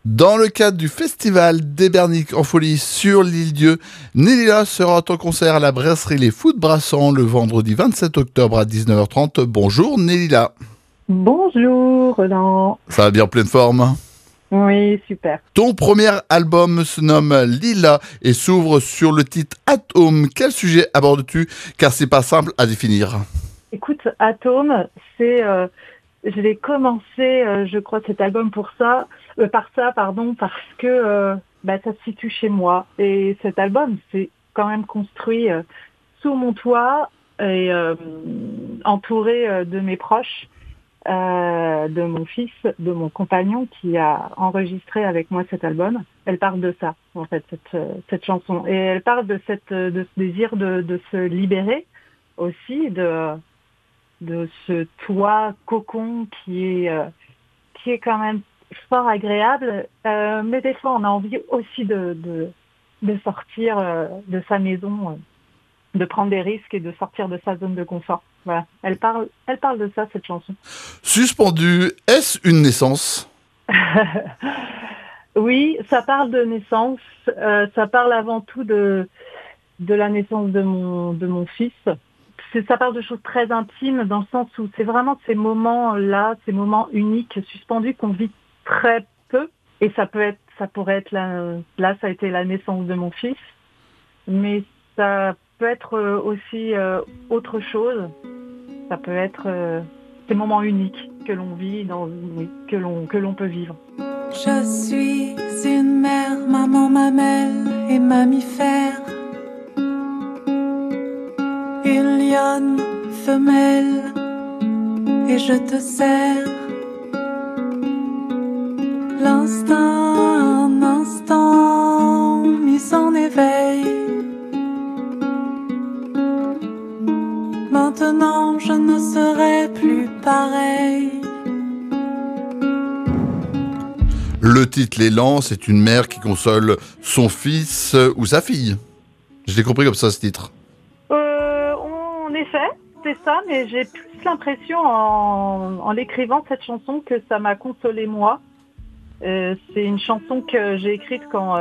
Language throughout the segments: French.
Dans le cadre du festival d'Ebernic en folie sur l'Île-Dieu, Nelila sera en concert à la brasserie Les Fous de Brassan le vendredi 27 octobre à 19h30. Bonjour Nelila. Bonjour Roland. Ça va bien, pleine forme? Oui, super. Ton premier album se nomme Lila et s'ouvre sur le titre Atome. Quel sujet abordes-tu? Car c'est pas simple à définir. Écoute, Atome, je l'ai commencé, je crois, cet album parce que ça se situe chez moi. Et cet album, c'est quand même construit sous mon toit et entouré de mes proches, de mon fils, de mon compagnon qui a enregistré avec moi cet album. Elle parle de ça, en fait, cette chanson. Et elle parle de ce désir de se libérer aussi, de ce toit cocon qui est quand même fort agréable, mais des fois on a envie aussi de sortir de sa maison, de prendre des risques et de sortir de sa zone de confort. Voilà, elle parle de ça, cette chanson. Suspendu, est-ce une naissance? Oui, ça parle de naissance, ça parle avant tout de la naissance de mon fils. Ça parle de choses très intimes dans le sens où c'est vraiment ces moments-là, ces moments uniques, suspendus qu'on vit très peu. Et ça pourrait être là, ça a été la naissance de mon fils, mais ça peut être aussi autre chose. Ça peut être ces moments uniques que l'on vit, que l'on peut vivre. Je suis une mère, maman, mamelle et mammifère. Une lionne femelle et je te sers. L'instinct, un instant mis en éveil. Maintenant je ne serai plus pareil. Le titre L'élan, c'est une mère qui console son fils ou sa fille. Je l'ai compris comme ça, ce titre. En effet, c'est ça, mais j'ai plus l'impression en l'écrivant cette chanson que ça m'a consolée moi. C'est une chanson que j'ai écrite quand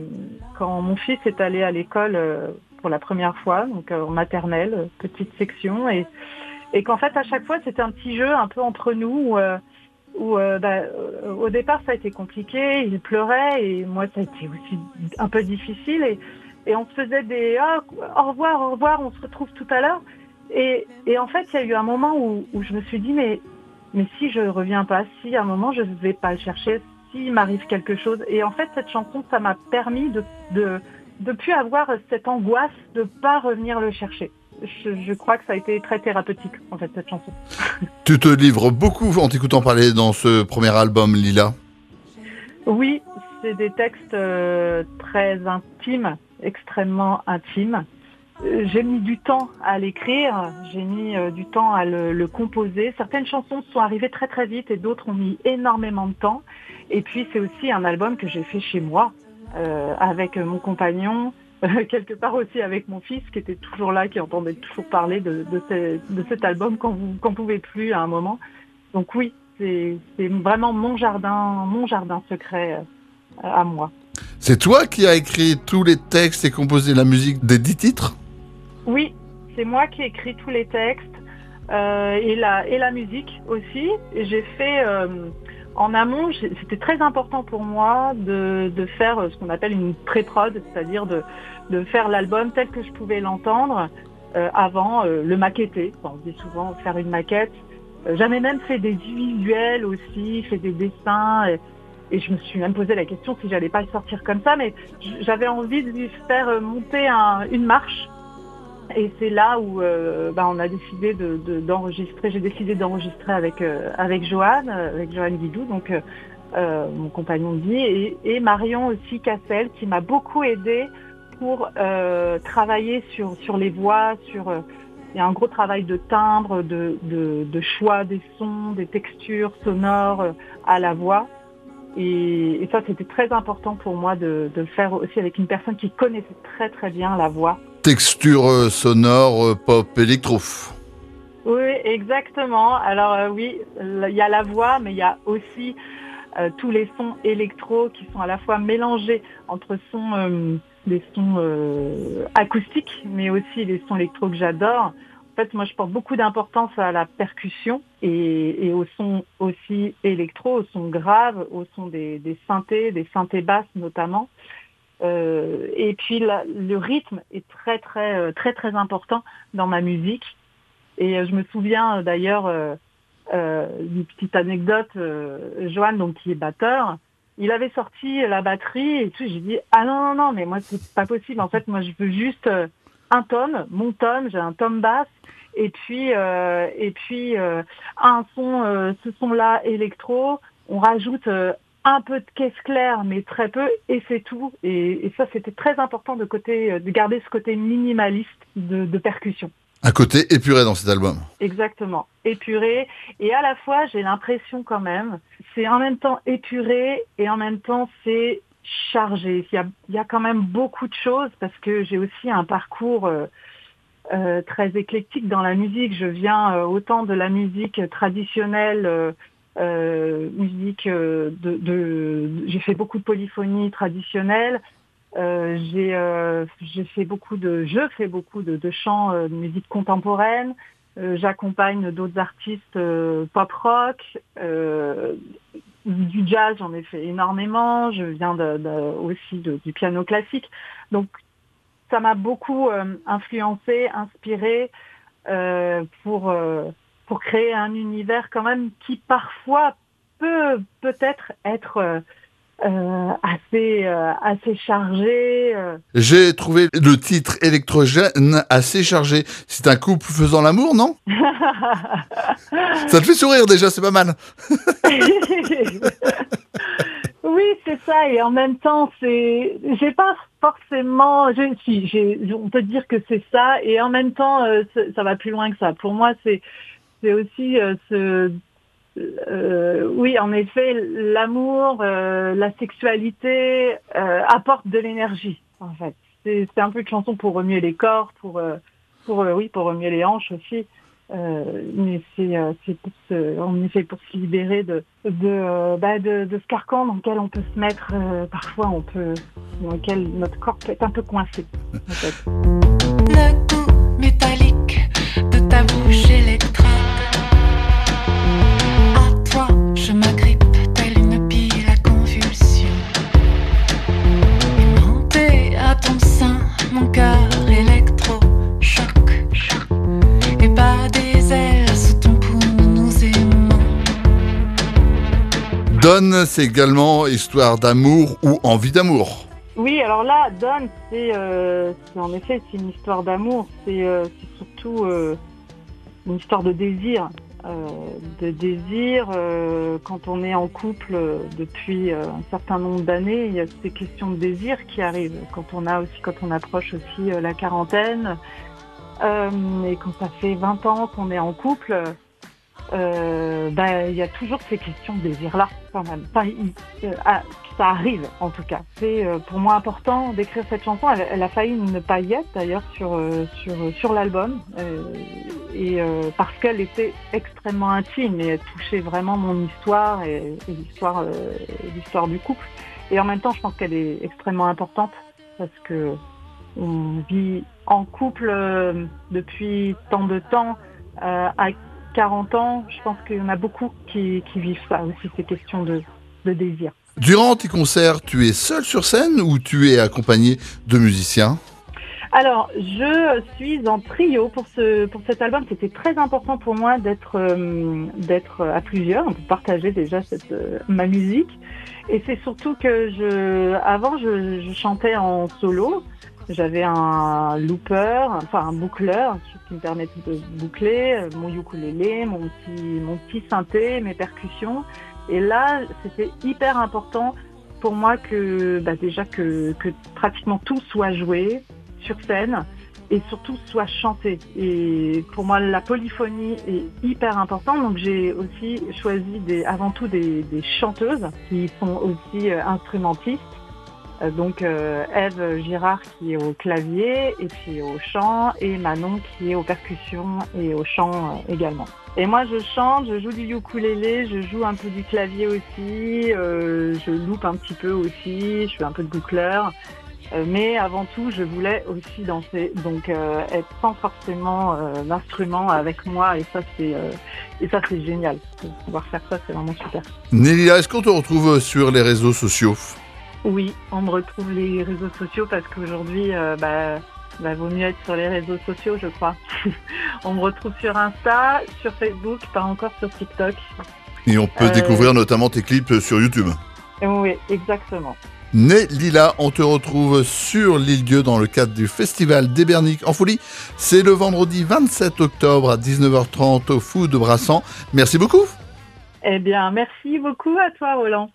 mon fils est allé à l'école pour la première fois, donc en maternelle, petite section, et qu'en fait à chaque fois c'était un petit jeu un peu entre nous où au départ ça a été compliqué, il pleurait et moi ça a été aussi un peu difficile et on se faisait des au revoir, on se retrouve tout à l'heure. Et en fait, il y a eu un moment où je me suis dit, mais si je reviens pas, si à un moment je vais pas le chercher, s'il m'arrive quelque chose. Et en fait, cette chanson, ça m'a permis de plus avoir cette angoisse de pas revenir le chercher. Je crois que ça a été très thérapeutique, en fait, cette chanson. Tu te livres beaucoup en t'écoutant parler dans ce premier album, Lila. Oui, c'est des textes très intimes, extrêmement intimes. J'ai mis du temps à l'écrire, j'ai mis du temps à le composer. Certaines chansons sont arrivées très très vite et d'autres ont mis énormément de temps. Et puis c'est aussi un album que j'ai fait chez moi, avec mon compagnon, quelque part aussi avec mon fils qui était toujours là, qui entendait toujours parler de cet album quand on pouvait plus à un moment. Donc oui, c'est vraiment mon jardin secret à moi. C'est toi qui as écrit tous les textes et composé la musique des 10 titres? Oui, c'est moi qui ai écrit tous les textes et la musique aussi. Et j'ai fait en amont, c'était très important pour moi de faire ce qu'on appelle une pré-prod, c'est-à-dire de faire l'album tel que je pouvais l'entendre avant le maqueter. Enfin, on dit souvent faire une maquette. J'avais même fait des visuels aussi, fait des dessins. Et je me suis même posé la question si j'allais pas le sortir comme ça, mais j'avais envie de lui faire monter une marche. Et c'est là où on a décidé d'enregistrer. J'ai décidé d'enregistrer avec Joanne Guidou, donc mon compagnon de vie, et Marion aussi Cassel, qui m'a beaucoup aidée pour travailler sur les voix, il y a un gros travail de timbre, de choix des sons, des textures sonores à la voix. Et ça, c'était très important pour moi de le faire aussi avec une personne qui connaissait très très bien la voix. Texture sonore, pop, électro. Oui, exactement. Alors oui, il y a la voix, mais il y a aussi tous les sons électro qui sont à la fois mélangés entre des sons acoustiques, mais aussi les sons électro que j'adore. En fait, moi, je porte beaucoup d'importance à la percussion et au son aussi électro, au son grave, au son des synthés basses notamment. Et puis le rythme est très important dans ma musique. Et je me souviens d'ailleurs d'une petite anecdote. Johan, donc qui est batteur, il avait sorti la batterie et tout. J'ai dit ah non, mais moi c'est pas possible. En fait, moi je veux juste un tome, mon tome. J'ai un tome basse. Et puis un son, ce son-là électro, on rajoute un peu de caisse claire, mais très peu, et c'est tout. Et ça, c'était très important de garder ce côté minimaliste de percussion. Un côté épuré dans cet album. Exactement, épuré. Et à la fois, j'ai l'impression quand même, c'est en même temps épuré et en même temps c'est chargé. Il y a quand même beaucoup de choses parce que j'ai aussi un parcours très éclectique dans la musique. Je viens autant de la musique traditionnelle, j'ai fait beaucoup de polyphonie traditionnelle. Je fais beaucoup de chants de musique contemporaine. J'accompagne d'autres artistes pop rock. Du jazz, j'en ai fait énormément. Je viens aussi du piano classique. Donc ça m'a beaucoup influencé, inspiré pour créer un univers quand même qui parfois peut peut-être être assez chargé. J'ai trouvé le titre électrogène assez chargé. C'est un couple faisant l'amour, non? Ça te fait sourire déjà, c'est pas mal. Oui, c'est ça. Et en même temps, j'ai pas forcément, on peut dire que c'est ça. Et en même temps, ça va plus loin que ça. Pour moi, c'est aussi oui, en effet, l'amour, la sexualité apporte de l'énergie. En fait, c'est un peu une chanson pour remuer les corps, pour remuer les hanches aussi. Mais c'est en effet pour se libérer de ce carcan dans lequel on peut se mettre. Parfois, dans lequel notre corps peut être un peu coincé. En fait. Le goût métallique de ta bouche électrique. À toi, je m'agrippe telle une pile à convulsion. Aimanté à ton sein, mon cœur électro-choc. Et pas des ailes sous ton pouls, nous aimons. Donne, c'est également histoire d'amour ou envie d'amour. Oui, alors là, Donne, c'est en effet, c'est une histoire d'amour. C'est surtout une histoire de désir. Quand on est en couple depuis un certain nombre d'années, il y a ces questions de désir qui arrivent. Quand on approche aussi la quarantaine, et quand ça fait 20 ans qu'on est en couple, il y a toujours ces questions de désir-là, quand même. Ça arrive, en tout cas. C'est pour moi important d'écrire cette chanson. Elle a failli ne pas y être, d'ailleurs, sur l'album. Parce qu'elle était extrêmement intime et elle touchait vraiment mon histoire et l'histoire du couple. Et en même temps, je pense qu'elle est extrêmement importante parce que on vit en couple depuis tant de temps. À 40 ans, je pense qu'il y en a beaucoup qui vivent ça aussi, ces questions de désir. Durant tes concerts, tu es seul sur scène ou tu es accompagné de musiciens? Alors, je suis en trio pour cet album. C'était très important pour moi d'être à plusieurs, pour partager déjà ma musique. Et c'est surtout que avant je chantais en solo. J'avais un looper, enfin un boucleur qui me permettait de boucler, mon ukulélé, mon petit synthé, mes percussions. Et là, c'était hyper important pour moi que pratiquement tout soit joué sur scène et surtout soit chanté. Et pour moi, la polyphonie est hyper importante. Donc j'ai aussi choisi avant tout des chanteuses qui sont aussi instrumentistes. Donc Ève Girard qui est au clavier et puis au chant, et Manon qui est aux percussions et au chant également. Et moi je chante, je joue du ukulélé, je joue un peu du clavier aussi, je loupe un petit peu aussi, je fais un peu de boucleur. Mais avant tout, je voulais aussi danser, donc être sans forcément d'instrument avec moi, et ça c'est génial. De pouvoir faire ça, c'est vraiment super. Nélila, est-ce qu'on te retrouve sur les réseaux sociaux ? Oui, on me retrouve les réseaux sociaux parce qu'aujourd'hui, vaut mieux être sur les réseaux sociaux, je crois. On me retrouve sur Insta, sur Facebook, pas encore sur TikTok. Et on peut découvrir notamment tes clips sur YouTube. Oui, exactement. Nélila, on te retrouve sur l'Île-Dieu dans le cadre du Festival d'Ebernic en folie. C'est le vendredi 27 octobre à 19h30 au Food Brassan. Merci beaucoup. Eh bien, merci beaucoup à toi, Roland.